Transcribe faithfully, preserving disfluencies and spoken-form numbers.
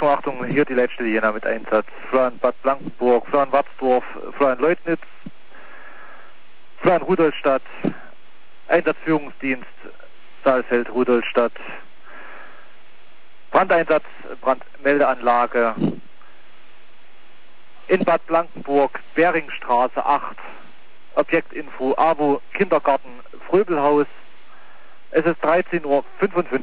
Achtung, Achtung, hier die Leitstelle Jena mit Einsatz. Florian Bad Blankenburg, Florian Watzdorf, Florian Leutnitz, Florian Rudolstadt, Einsatzführungsdienst Saalfeld, Rudolstadt, Brandeinsatz, Brandmeldeanlage in Bad Blankenburg, Beringstraße acht, Objektinfo, AWO, Kindergarten, Fröbelhaus. Es ist dreizehn Uhr fünfundfünfzig.